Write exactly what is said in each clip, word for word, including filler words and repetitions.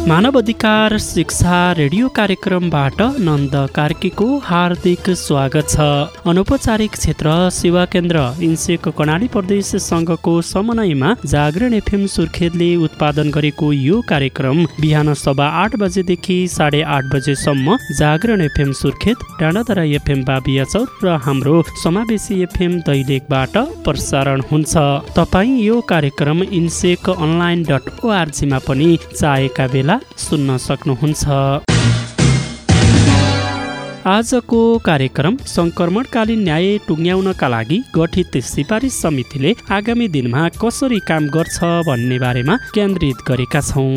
मानव अधिकार शिक्षा रेडियो कार्यक्रमबाट नन्द कार्कीको हार्दिक स्वागत छ। अनौपचारिक क्षेत्र सेवा केन्द्र इन्सेक कर्णाली प्रदेश संघको समन्वयमा जागरण एफएम सुर्खेतले उत्पादन गरेको यो कार्यक्रम बिहान सभा आठ बजेदेखि साढे आठ बजेसम्म जागरण एफएम सुर्खेत, डाँडातरा एफएम बाबियाचौर र हाम्रो समावेशी एफएम दैलेखबाट प्रसारण हुन्छ। तपाईँ यो कार्यक्रम इन्सेक अनलाइन डट ओआरजीमा पनि चाहेका बेला सुन्न सक्नुहुन्छ। आजको कार्यक्रम संक्रमणकालीन न्याय टुङ्ग्याउनका लागि गठित सिफारिस समितिले आगामी दिनमा कसरी काम गर्छ भन्ने बारेमा केन्द्रित गरेका छौँ।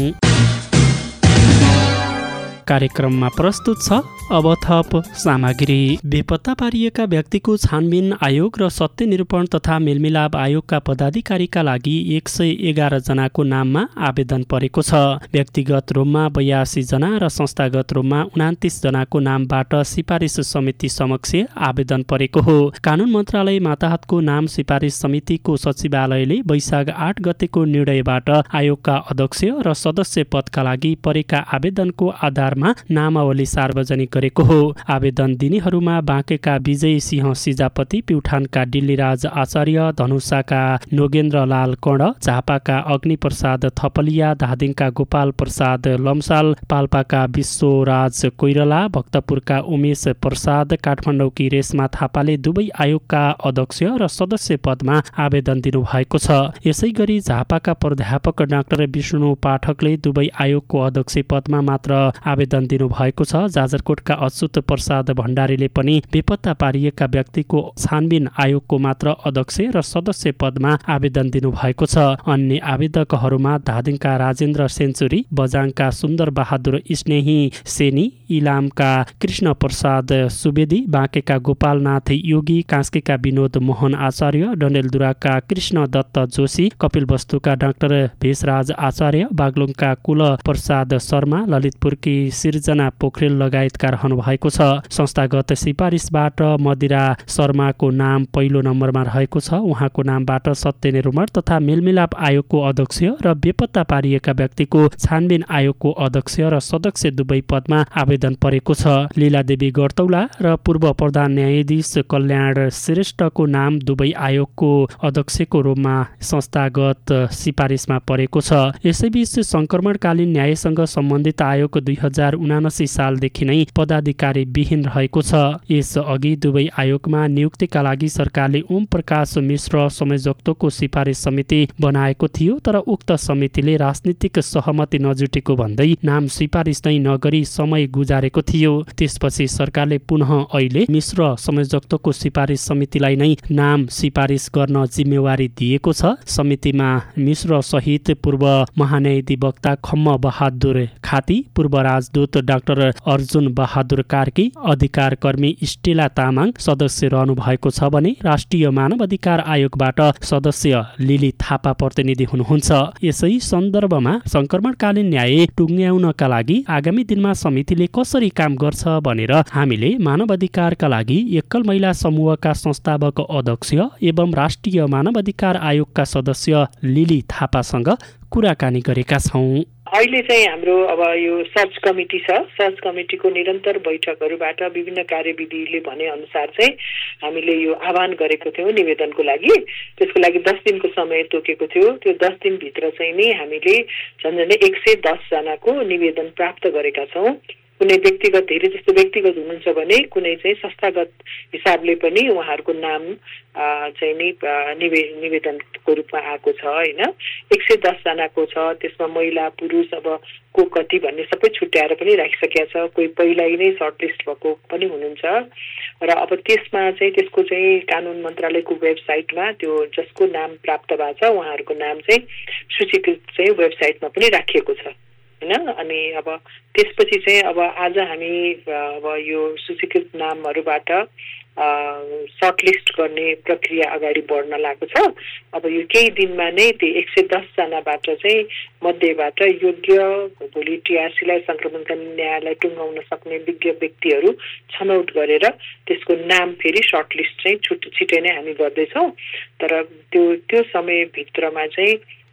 कार्यक्रममा प्रस्तुत छ अब थप सामग्री। बेपत्ता पारिएका व्यक्तिको छानबिन आयोग र सत्य निरूपण तथा मेलमिलाप आयोगका पदाधिकारीका लागि एक सय एघार जनाको नाममा आवेदन परेको छ। व्यक्तिगत रूपमा बयासी जना र संस्थागत रूपमा उनातिस जनाको नामबाट सिफारिस समिति समक्ष आवेदन परेको हो। कानून मन्त्रालय माताहतको नाम सिफारिस समितिको सचिवालयले वैशाख आठ गतेको निर्णयबाट आयोगका अध्यक्ष र सदस्य पदका लागि परेका आवेदनको आधारमा नामावली सार्वजनिक गरेको हो। आवेदन दिनेहरूमा बाँकेका विजय सिंह सिजापति, प्युठानका डिल्लीराज आचार्य, धनुषाका नोगेन्द्र लाल कर्ण, झापाका अग्निप्रसाद थपलिया, धादिङका गोपाल प्रसाद लम्साल, पाल्पाका विश्वराज कोइराला, भक्तपुरका उमेश प्रसाद, काठमाडौँकी रेशमा थापाले दुवै आयोगका अध्यक्ष र सदस्य पदमा आवेदन दिनुभएको छ। यसै गरी झापाका प्राध्यापक डाक्टर विष्णु पाठकले दुवै आयोगको अध्यक्ष पदमा मात्र आवेदन दिनुभएको छ। जाजरकोटका अच्युत प्रसाद भण्डारीले पनि बेपत्ता पारिएका व्यक्तिको छानबिन आयोगको मात्र अध्यक्ष र सदस्य पदमा आवेदन दिनुभएको छ। अन्य आवेदकहरूमा धादिङका राजेन्द्र सेन्चुरी, बजाङका सुन्दर बहादुर स्नेही सेनी, इलामका कृष्ण प्रसाद सुवेदी, बाँकेका गोपालनाथ योगी, कास्कीका विनोद मोहन आचार्य, डडेलधुराका कृष्ण दत्त जोशी, कपिलवस्तुका डाक्टर भेषराज आचार्य, बागलुङका कुल प्रसाद शर्मा, ललितपुरकी सिर्जना पोखरेल लगायतका रहनु भएको छ। संस्थागत सिफारिसबाट मदिरा शर्माको नाम पहिलो नम्बरमा रहेको छ। उहाँको नामबाट सत्य निरूपण तथा मेलमिलाप आयोगको अध्यक्ष र बेपत्ता पारिएका व्यक्तिको छानबिन आयोगको अध्यक्ष र सदस्य दुवै पदमा आवेदन परेको छ। लीलादेवी गर्तौला र पूर्व प्रधान न्यायाधीश कल्याण श्रेष्ठको नाम दुवै आयोगको अध्यक्षको रूपमा संस्थागत सिफारिसमा परेको छ। यसैबीच संक्रमणकालीन न्यायसँग सम्बन्धित आयोग दुई हजार उनासी सालदेखि नै पदाधिकारी विहीन रहेको छ। यस अघि दुवै आयोगमा नियुक्तिका लागि सरकारले ओम प्रकाश मिश्र संयोजकत्वको सिफारिस समिति बनाएको थियो, तर उक्त समितिले राजनीतिक सहमति नजुटेको भन्दै नाम सिफारिस नै नगरी समय गुजारेको थियो। त्यसपछि सरकारले पुनः अहिले मिश्र संयोजकत्वको सिफारिस समितिलाई नै नाम सिफारिस गर्न जिम्मेवारी दिएको छ। समितिमा मिश्र सहित पूर्व महान्यायाधिवक्ता खम्म बहादुर खाती, पूर्व राजदूत डाक्टर अर्जुन बहादुर कार्की, अधिकार कर्मी स्टेला तामाङ सदस्य रहनु भएको छ भने राष्ट्रिय मानव अधिकार आयोगबाट सदस्य लिली थापा प्रतिनिधि हुनुहुन्छ। यसै सन्दर्भमा संक्रमणकालीन न्याय टुङ्ग्याउनका लागि आगामी दिनमा समितिले कसरी काम गर्छ भनेर हामीले मानव अधिकारका लागि एकल महिला समूहका संस्थापक अध्यक्ष एवं राष्ट्रिय मानव अधिकार आयोगका सदस्य लिली थापासँग कुराकानी गरेका छौँ। अहिले चाहिँ हाम्रो अब यो सर्च कमिटी छ। सर्च कमिटीको निरन्तर बैठकहरूबाट विभिन्न कार्यविधिले भने अनुसार चाहिँ हामीले यो आह्वान गरेको थियौँ निवेदनको लागि। त्यसको लागि दस दिनको समय तोकेको थियो। त्यो दस दिनभित्र चाहिँ नै हामीले झन्झन्डै एक सय दस जनाको निवेदन प्राप्त गरेका छौँ। कुनै व्यक्तिगत धेरै जस्तो व्यक्तिगत हुनुहुन्छ भने कुनै चाहिँ संस्थागत हिसाबले पनि उहाँहरूको नाम चाहिँ नि निवे निवेदनको रूपमा आएको छ होइन। एक सय दस जनाको छ। त्यसमा महिला पुरुष अब को कति भन्ने सबै छुट्याएर पनि राखिसकेका छ। कोही पहिल्यै नै सर्टलिस्ट भएको पनि हुनुहुन्छ र अब त्यसमा चाहिँ त्यसको चाहिँ कानुन मन्त्रालयको वेबसाइटमा त्यो जसको नाम प्राप्त भएको छ उहाँहरूको नाम चाहिँ सूचीकृत चाहिँ वेबसाइटमा पनि राखिएको छ होइन। अनि अब त्यसपछि चाहिँ अब आज हामी अब यो सूचीकृत नामहरूबाट सर्टलिस्ट गर्ने प्रक्रिया अगाडि बढ्न लागेको छ। अब यो केही दिनमा नै त्यो एक सय दसजनाबाट चाहिँ मध्येबाट योग्य भोलि टिआरसीलाई संक्रमणकालीन न्यायलाई टुङ्गाउन सक्ने विज्ञ व्यक्तिहरू छनौट गरेर त्यसको नाम फेरि सर्टलिस्ट चाहिँ छुट छिटै नै हामी गर्दैछौँ। तर त्यो त्यो समयभित्रमा चाहिँ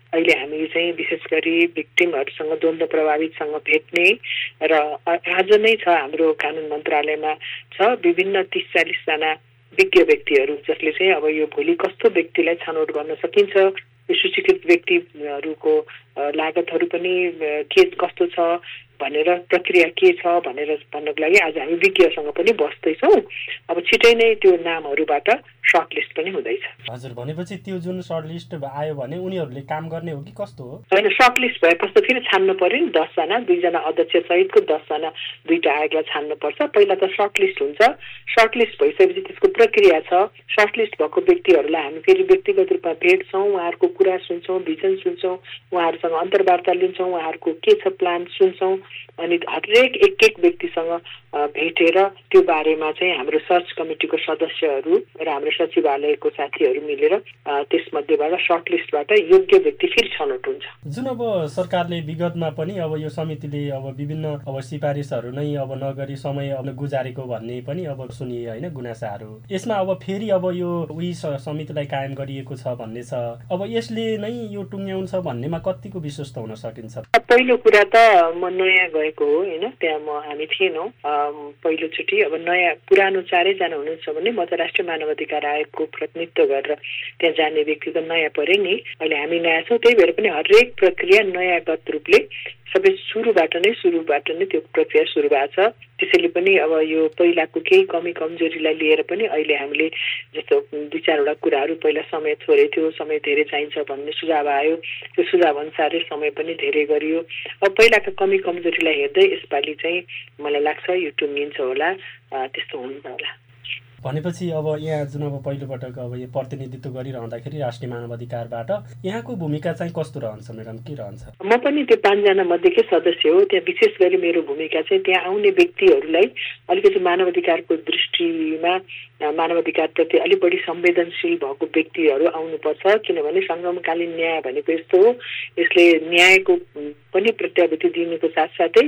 अहिले हामी चाहिँ विशेष गरी भिक्टिमहरूसँग द्वन्द्व प्रभावितसँग भेट्ने र आज नै छ हाम्रो कानुन मन्त्रालयमा छ विभिन्न तीस चालीस जना विज्ञ व्यक्तिहरू जसले चाहिँ अब यो भोलि कस्तो व्यक्तिलाई छनौट गर्न सकिन्छ, यो सूचीकृत व्यक्तिहरूको लागतहरू पनि के कस्तो छ भनेर प्रक्रिया के छ भनेर भन्नको लागि आज हामी विज्ञसँग पनि बस्दैछौँ। अब छिटै नै त्यो नामहरूबाट सर्टलिस्ट पनि हुँदैछ। हजुर, भनेपछि त्यो जुन सर्टलिस्ट आयो भने उनीहरूले काम गर्ने हो कि कस्तो हो? होइन, सर्टलिस्ट भएपछि फेरि छान्नु पर्यो नि, दसजना दुईजना अध्यक्ष सहितको दसजना दुईटा आयोगलाई छान्नुपर्छ। पहिला त सर्टलिस्ट हुन्छ, सर्टलिस्ट भइसकेपछि त्यसको प्रक्रिया छ। सर्टलिस्ट भएको व्यक्तिहरूलाई हामी फेरि व्यक्तिगत रूपमा भेट्छौँ, उहाँहरूको कुरा सुन्छौँ, भिजन सुन्छौँ, उहाँहरूसँग अन्तर्वार्ता लिन्छौँ, उहाँहरूको के छ प्लान सुन्छौँ, अनि हरेक एक एक व्यक्तिसँग भेटेर त्यो बारेमा चाहिँ हाम्रो सर्च कमिटीको सदस्यहरू र हाम्रो सचिवालयको साथीहरू मिलेर त्यसमध्येबाट सर्टलिस्टबाट योग्य व्यक्ति फेरि छनौट हुन्छ। जुन अब सरकारले विगतमा पनि अब यो समितिले अब विभिन्न अब सिफारिसहरू नै अब नगरी समय अब गुजारेको भन्ने पनि अब सुनिए होइन गुनासाहरू। यसमा अब फेरि अब यो उही समितिलाई कायम गरिएको छ भन्ने छ। अब यसले नै यो टुङ्ग्याउँछ भन्नेमा कतिको विश्वस्त हुन सकिन्छ? पहिलो कुरा त म नयाँ गएको हो होइन, त्यहाँ म हामी थिएनौँ पहिलोचोटि। अब नयाँ पुरानो चारैजना हुनुहुन्छ भने म त राष्ट्रिय मानवाधिकार आयोगको प्रतिनिधित्व गरेर त्यहाँ जाने व्यक्ति त नयाँ परे नि। अहिले हामी नयाँ छौँ, त्यही भएर पनि हरेक प्रक्रिया नयाँगत रूपले सबै सुरुबाट नै सुरुबाट नै त्यो प्रक्रिया सुरु भएको छ। त्यसैले पनि अब यो पहिलाको केही कमी कमजोरीलाई लिएर पनि अहिले हामीले जस्तो दुई चारवटा कुराहरू पहिला समय थोरै थियो, समय धेरै चाहिन्छ भन्ने सुझाव आयो, त्यो सुझाव अनुसारै समय पनि धेरै गरियो। अब पहिलाका कमी कमजोरीलाई हेर्दै यसपालि चाहिँ मलाई लाग्छ यो टुङ्गिन्छ होला, त्यस्तो हुन्छ होला। भनेपछि अब यहाँ जुन अब पहिलोपटक अब यो प्रतिनिधित्व गरिरहँदाखेरि राष्ट्रिय मानवाधिकारबाट यहाँको भूमिका चाहिँ कस्तो रहन्छ म्याडम, के रहन्छ? म पनि त्यो पाँचजना मध्येकै सदस्य हो। त्यहाँ विशेष गरी मेरो भूमिका चाहिँ त्यहाँ आउने व्यक्तिहरूलाई अलिकति मानवाधिकारको दृष्टिमा मानवाधिकारप्रति अलिक बढी संवेदनशील भएको व्यक्तिहरू आउनुपर्छ, किनभने सङ्गमकालीन न्याय भनेको यस्तो हो, यसले न्यायको पनि प्रत्याभूति दिनुको साथसाथै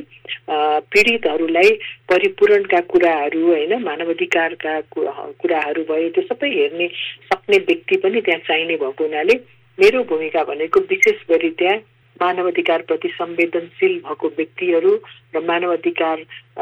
पीडितहरूलाई परिपूरणका कुराहरू होइन मानवाधिकारका कुराहरू भयो त्यो सबै हेर्ने सक्ने व्यक्ति पनि त्यहाँ चाहिने भएको हुनाले मेरो भूमिका भनेको विशेष गरी त्यहाँ मानवाधिकारप्रति संवेदनशील भएको व्यक्तिहरू र मानवाधिकार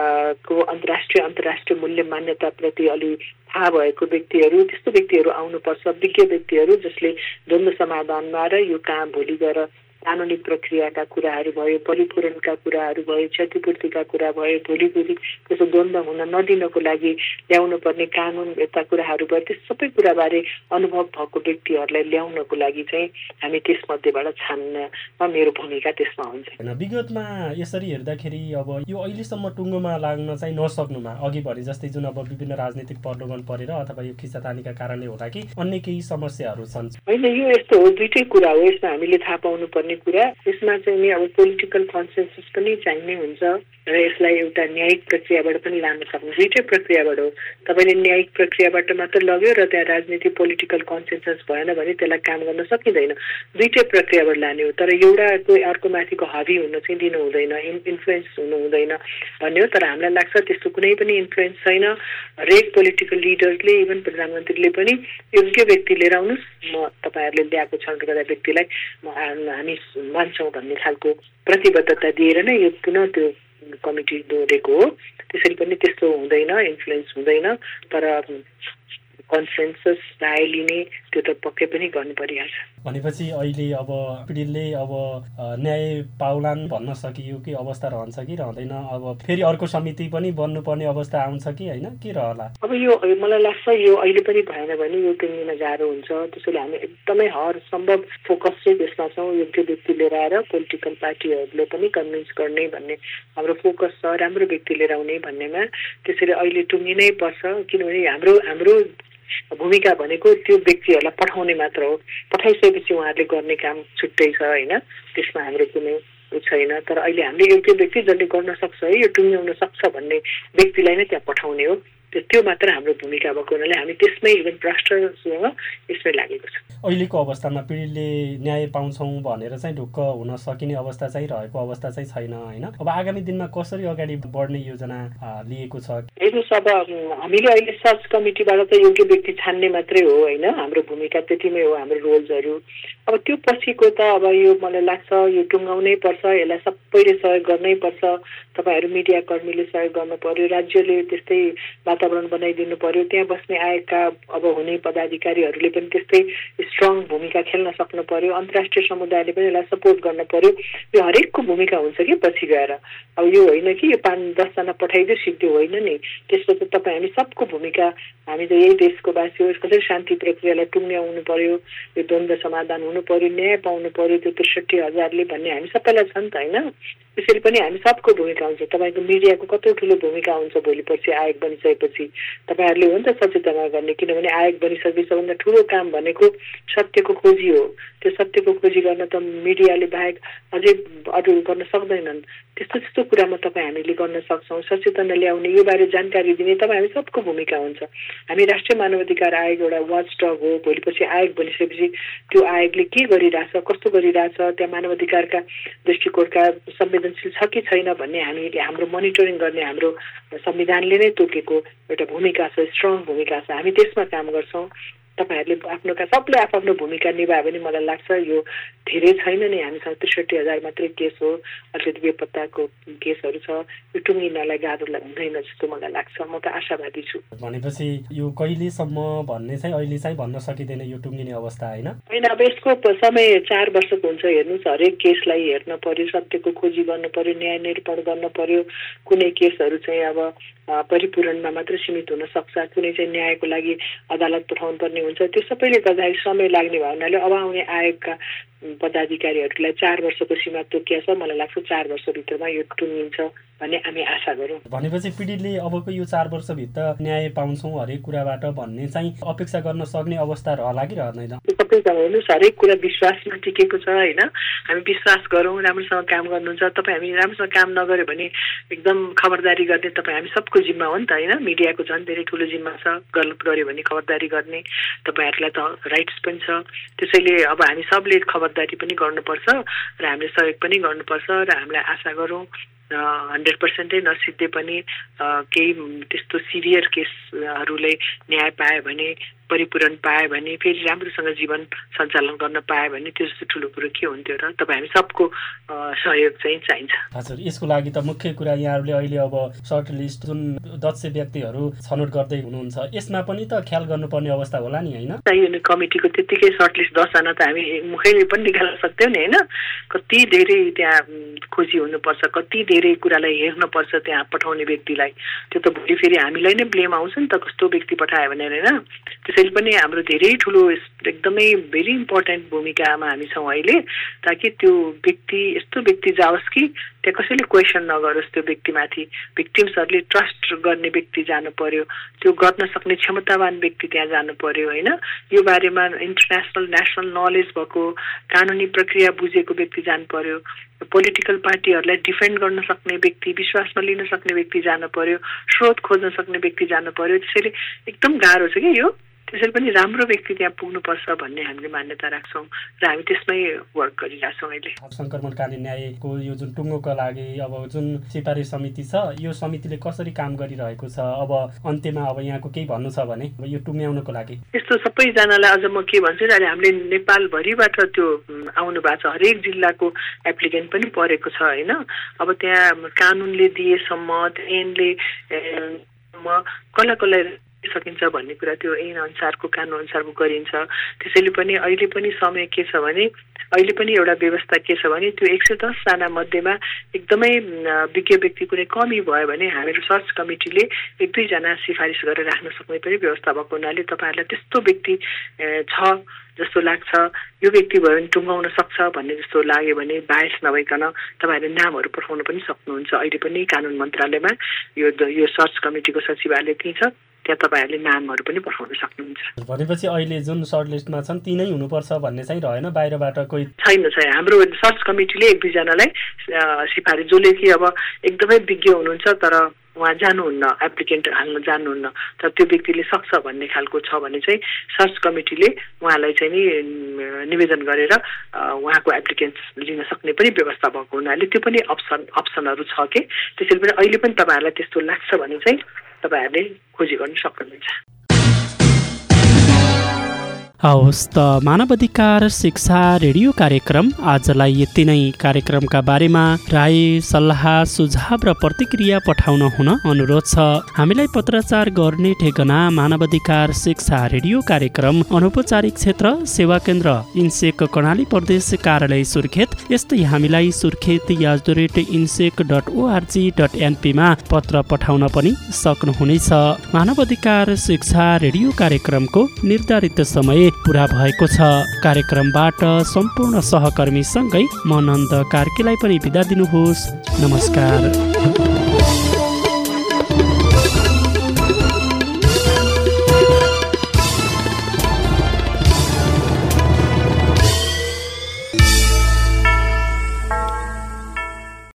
को अन्तर्राष्ट्रिय अन्तर्राष्ट्रिय मूल्य मान्यताप्रति अलि थाहा भएको व्यक्तिहरू, त्यस्तो व्यक्तिहरू आउनुपर्छ, विज्ञ व्यक्तिहरू जसले द्वन्द्व समाधानमा र यो काम भोलि गएर कानुनी प्रक्रियाका कुराहरू भयो, परिपूरणका कुराहरू भयो, क्षतिपूर्तिका कुरा भयो, भोलि भोलि त्यसो द्वन्द्व हुन नदिनको लागि ल्याउनु पर्ने कानुन यस्ता कुराहरू भयो, त्यस सबै कुराबारे अनुभव भएको व्यक्तिहरूलाई ल्याउनको लागि चाहिँ हामी त्यसमध्येबाट छान्नमा मेरो भूमिका त्यसमा हुन्छ। विगतमा यसरी हेर्दाखेरि अब यो अहिलेसम्म टुङ्गोमा लाग्न चाहिँ नसक्नुमा अघि भने जस्तै जुन अब विभिन्न राजनीतिक प्रलोभन परेर अथवा यो खिचातानीका कारणले होला कि अन्य केही समस्याहरू छन्? होइन, यो यस्तो हो, दुइटै कुरा हो। यसमा हामीले थाहा पाउनु पर्ने कुरा यसमा चाहिँ नि अब पोलिटिकल कन्सेन्सस पनि चाहिने हुन्छ र यसलाई एउटा न्यायिक प्रक्रियाबाट पनि लान सक्नु। दुइटै प्रक्रियाबाट हो। तपाईँले न्यायिक प्रक्रियाबाट मात्र लग्यो र त्यहाँ राजनीतिक पोलिटिकल कन्सेन्सस भएन भने त्यसलाई काम गर्न सकिँदैन। दुइटै प्रक्रियाबाट लाने हो, तर एउटाको अर्कोमाथिको हावी हुन चाहिँ दिनु हुँदैन, इन्फ्लुएन्स हुनु हुँदैन भन्ने हो। तर हामीलाई लाग्छ त्यस्तो कुनै पनि इन्फ्लुएन्स छैन। हरेक पोलिटिकल लिडर्सले इभन प्रधानमन्त्रीले पनि योग्य व्यक्ति लिएर आउनुहोस्, म तपाईँहरूले ल्याएको छनौट गर्दा व्यक्तिलाई हामी मान्छौँ भन्ने खालको प्रतिबद्धता दिएर नै यो पुनः त्यो कमिटी दोहोरेको हो। त्यसरी पनि त्यस्तो हुँदैन, इन्फ्लुएन्स हुँदैन, तर कन्सेन्सस राय लिने त्यो त पक्कै पनि गर्नु परिहाल्छ। भनेपछि अहिले अब पीडितले अब न्याय पाउलान् भन्न सकियो कि अवस्था रहन्छ कि रहँदैन? अब फेरि अर्को समिति पनि बन्नुपर्ने अवस्था आउँछ कि होइन, के रहला? अब यो मलाई लाग्छ यो अहिले पनि भएन भने यो टुङ्गिन गाह्रो हुन्छ। त्यसैले हामी एकदमै हर सम्भव फोकस चाहिँ त्यसमा छौँ, योग्य व्यक्ति लिएर आएर पोलिटिकल पार्टीहरूले पनि कन्भिन्स गर्ने भन्ने हाम्रो फोकस छ, राम्रो व्यक्ति लिएर आउने भन्नेमा। त्यसैले अहिले टुङ्गिनै पर्छ, किनभने हाम्रो हाम्रो भूमिका भनेको त्यो व्यक्तिहरूलाई पठाउने मात्र हो। पठाइसकेपछि उहाँहरूले गर्ने काम छुट्टै छ होइन, त्यसमा हाम्रो कुनै छैन। तर अहिले हामीले योग्य व्यक्ति जसले गर्न सक्छ है यो टुङ्ग्याउन सक्छ भन्ने व्यक्तिलाई नै त्यहाँ पठाउने हो। त्यो मात्र हाम्रो भूमिका भएको हुनाले हामी त्यसमै एकदम प्रष्टसँग यसमै लागेको छ। अहिलेको अवस्थामा पीडितले न्याय पाउँछौँ भनेर चाहिँ ढुक्क हुन सकिने अवस्था चाहिँ रहेको अवस्था चाहिँ छैन होइन। अब आगामी दिनमा कसरी अगाडि बढ्ने योजना लिएको छ? हेर्नुहोस्, अब हामीले अहिले सर्च कमिटीबाट त योग्य व्यक्ति छान्ने मात्रै हो होइन, हाम्रो भूमिका त्यतिमै हो, हाम्रो रोल्सहरू। अब त्यो पछिको त अब यो मलाई लाग्छ यो टुङ्गाउनै पर्छ, यसलाई सबैले सहयोग गर्नै पर्छ। तपाईँहरू मिडिया कर्मीले सहयोग गर्नु पर्यो, राज्यले त्यस्तै वातावरण बनाइदिनु पर्यो, त्यहाँ बस्ने आएका अब हुने पदाधिकारीहरूले पनि त्यस्तै स्ट्रङ भूमिका खेल्न सक्नु पर्यो, अन्तर्राष्ट्रिय समुदायले पनि यसलाई सपोर्ट गर्न पर्यो। यो हरेकको भूमिका हुन्छ कि पछि गएर। अब यो होइन कि यो पाँच दसजना पठाइदियो सिद्धि होइन नि, त्यसको त तपाईँ हामी सबको भूमिका, हामी त यही देशको वासी हो, कसरी शान्ति प्रक्रियालाई टुङ्ग्याउनु पर्यो, यो द्वन्द्व समाधान हुनु पर्यो, न्याय पाउनु पर्यो, त्यो त्रिसठी हजारले भन्ने हामी सबैलाई छ नि त होइन। त्यसरी पनि हामी सबको भूमिका हुन्छ। तपाईँको मिडियाको कत्रो ठुलो भूमिका हुन्छ भोलि पर्सि आयोग बनिसकेपछि। तपाईँहरूले हो नि त सचेतना गर्ने, किनभने आयोग बनिसकेपछि सबभन्दा ठुलो काम भनेको सत्यको खोजी हो। त्यो सत्यको खोजी गर्न त मिडियाले बाहेक अझै अरू गर्न सक्दैनन्। त्यस्तो त्यस्तो कुरामा तपाईँ हामीले गर्न सक्छौँ, सचेतना ल्याउने, यो बारे जानकारी दिने, तपाईँ हामी सबको भूमिका हुन्छ। हामी राष्ट्रिय मानवाधिकार आयोग एउटा वाच डग हो। भोलि पर्सि आयोग बनिसकेपछि त्यो आयोगले के गरिरहेछ, कस्तो गरिरहेछ, त्यहाँ मानवाधिकारका दृष्टिकोणका संवेदनशील छ कि छैन भन्ने हामीले हाम्रो मोनिटरिङ गर्ने हाम्रो संविधानले नै तोकेको एउटा भूमिका छ, स्ट्रङ भूमिका छ। हामी त्यसमा काम गर्छौँ। तपाईँहरूले आफ्नो सबले आफ्नो भूमिका निभायो भने मलाई लाग्छ यो धेरै छैन नि, हामीसँग त्रिसठी हजार मात्रै केस हो, अलिकति बेपत्ताको केसहरू छ, यो टुङ्गिनलाई गाह्रो हुँदैन जस्तो मलाई लाग्छ। म त आशावादी छु। भनेपछि यो कहिलेसम्म भन्ने चाहिँ अहिले चाहिँ भन्न सकिँदैन यो टुङ्गिने अवस्था होइन? होइन, अब यसको समय चार वर्षको हुन्छ। हेर्नुहोस्, हरेक केसलाई हेर्न पर्यो, सत्यको खोजी गर्नु पर्यो, न्याय निरूपण गर्न पर्यो। कुनै केसहरू चाहिँ अब परिपूरणमा मात्र सीमित हुन सक्छ, कुनै चाहिँ न्यायको लागि अदालत पठाउनु पर्ने हुन्छ। त्यो सबैले गर्दाखेरि समय लाग्ने भयो हुनाले अब आउने आयोगका पदाधिकारीहरूलाई चार वर्षको सीमा तोकिया छ। मलाई लाग्छ चार वर्षभित्रमा यो टुङ्गिन्छ भन्ने हामी आशा गरौँ। भनेपछि पीडितले अबको यो चार वर्षभित्र न्याय पाउँछौँ हरेक कुराबाट भन्ने चाहिँ अपेक्षा गर्न सक्ने अवस्था रहला कि रहँदैन? सबैजना हेर्नुहोस्, हरेक कुरा विश्वासमा टिकेको छ होइन। हामी विश्वास गरौँ, राम्रोसँग काम गर्नुहुन्छ। तपाईँ हामी राम्रोसँग काम नगर्यो भने एकदम खबरदारी गर्ने तपाईँ हामी सबको जिम्मा हो नि त होइन। मिडियाको झन् धेरै ठुलो जिम्मा छ, गलत गर्यो भने खबरदारी गर्ने तपाईँहरूलाई त राइट्स पनि छ। त्यसैले अब हामी सबले खबरदारी पनि गर्नुपर्छ र हामीले सहयोग पनि गर्नुपर्छ र हामीलाई आशा गरौँ हन्ड्रेड पर्सेन्टै नसिद्धे पनि केही त्यस्तो सिभियर केसहरूले न्याय पायो भने, परिपूरण पायो भने, फेरि राम्रोसँग जीवन सञ्चालन गर्न पायो भने त्यो जस्तो ठुलो कुरो के हुन्थ्यो र। तपाईँ हामी सबको सहयोग चाहिँ चाहिन्छ। हजुर, यसको लागि त मुख्य कुरा यहाँहरूले अहिले अब सर्ट लिस्ट जुन दक्ष व्यक्तिहरू छनौट गर्दै हुनुहुन्छ, यसमा पनि त ख्याल गर्नुपर्ने अवस्था होला नि होइन? यो कमिटीको त्यत्तिकै सर्ट लिस्ट दसजना त हामी मुखैले पनि निकाल्न सक्थ्यौँ नि होइन। कति धेरै त्यहाँ खोजी हुनुपर्छ, कति धेरै कुरालाई हेर्नुपर्छ त्यहाँ पठाउने व्यक्तिलाई। त्यो त भोलि फेरि हामीलाई नै ब्लेम आउँछ नि त, कस्तो व्यक्ति पठायो भनेर होइन। त्यसैले पनि हाम्रो धेरै ठुलो एकदमै भेरी इम्पोर्टेन्ट भूमिकामा हामी छौँ अहिले, ताकि त्यो व्यक्ति यस्तो व्यक्ति जाओस् कि त्यहाँ कसैले क्वेसन नगरोस् त्यो व्यक्तिमाथि। भिक्टिम्सहरूले ट्रस्ट गर्ने व्यक्ति जानु पर्यो, त्यो गर्न सक्ने क्षमतावान व्यक्ति त्यहाँ जानु पर्यो होइन। यो बारेमा इन्टरनेसनल नेसनल नलेज भएको, कानुनी प्रक्रिया बुझेको व्यक्ति जानु पर्यो, पोलिटिकल पार्टीहरूलाई डिफेन्ड गर्न सक्ने व्यक्ति, विश्वासमा लिन सक्ने व्यक्ति जानु पर्यो, स्रोत खोज्न सक्ने व्यक्ति जानु पर्यो। त्यसैले एकदम गाह्रो छ कि यो। त्यसैले पनि राम्रो व्यक्ति त्यहाँ पुग्नुपर्छ भन्ने हामीले मान्यता राख्छौँ र हामी त्यसमै वर्क गरिरहेछौँ अहिले। सङ्क्रमणकालीन न्यायको यो जुन टुङ्गोका लागि अब जुन सिफारिस समिति छ, यो समितिले कसरी काम गरिरहेको छ? अब अन्त्यमा अब यहाँको केही भन्नु छ भने यो टुङ्ग्याउनको लागि? यस्तो सबैजनालाई अझ म के भन्छु नि, अहिले हामीले नेपालभरिबाट त्यो आउनु भएको छ, हरेक जिल्लाको एप्लिकेन्ट पनि परेको छ होइन। अब त्यहाँ कानुनले दिएसम्म, ऐनले कसलाई कसलाई सकिन्छ भन्ने कुरा त्यो ऐन अनुसारको, कानुन अनुसारको गरिन्छ। त्यसैले पनि अहिले पनि समय के छ भने, अहिले पनि एउटा व्यवस्था के छ भने, त्यो एक सय दसजना मध्येमा एकदमै विज्ञ व्यक्ति कुनै कमी भयो भने हामीहरू सर्च कमिटीले एक दुईजना सिफारिस गरेर राख्न सक्ने पनि व्यवस्था भएको हुनाले तपाईँहरूलाई त्यस्तो व्यक्ति छ जस्तो लाग्छ, यो व्यक्ति भयो भने टुङ्गाउन सक्छ भन्ने जस्तो लाग्यो भने बायस नभइकन तपाईँहरूले नामहरू पठाउन पनि सक्नुहुन्छ। अहिले पनि कानुन मन्त्रालयमा यो यो सर्च कमिटीको सचिवालय त्यही छ, त्यहाँ तपाईँहरूले नामहरू पनि पठाउन सक्नुहुन्छ। भनेपछि अहिले जुन सर्ट लिस्टमा छन् तिनै हुनुपर्छ भन्ने चाहिँ रहेन, बाहिरबाट कोही छैन छैन। हाम्रो सर्च कमिटीले एक दुईजनालाई सिफारिस, जसले कि अब एकदमै विज्ञ हुनुहुन्छ तर उहाँ जानुहुन्न, एप्लिकेन्ट हाल्न जानुहुन्न, तर त्यो व्यक्तिले सक्छ भन्ने खालको छ भने चाहिँ सर्च कमिटीले उहाँलाई चाहिँ नि निवेदन गरेर उहाँको एप्लिकेन्ट्स लिन सक्ने पनि व्यवस्था भएको हुनाले त्यो पनि अप्सन अप्सनहरू छ कि त्यसैले पनि अहिले पनि तपाईँहरूलाई त्यस्तो लाग्छ भने चाहिँ तपाईँहरूले खोजी गर्न सक्नुहुन्छ। हवस् त, मानव अधिकार शिक्षा रेडियो कार्यक्रम आजलाई यति नै। कार्यक्रमका बारेमा राय, सल्लाह, सुझाव र प्रतिक्रिया पठाउन हुन अनुरोध छ। हामीलाई पत्राचार गर्ने ठेगाना मानव अधिकार शिक्षा रेडियो कार्यक्रम, अनौपचारिक क्षेत्र सेवा केन्द्र, इन्सेक कर्णाली प्रदेश कार्यालय सुर्खेत। यस्तै हामीलाई Surkhet at the rate INSEC dot ORG dot एनपीमा पत्र पठाउन पनि सक्नुहुनेछ। मानव अधिकार शिक्षा रेडियो कार्यक्रमको निर्धारित समय पूरा भएको छ। कार्यक्रमबाट सम्पूर्ण सहकर्मीसँगै म नन्द कार्कीलाई पनि बिदा दिनुहोस्। नमस्कार।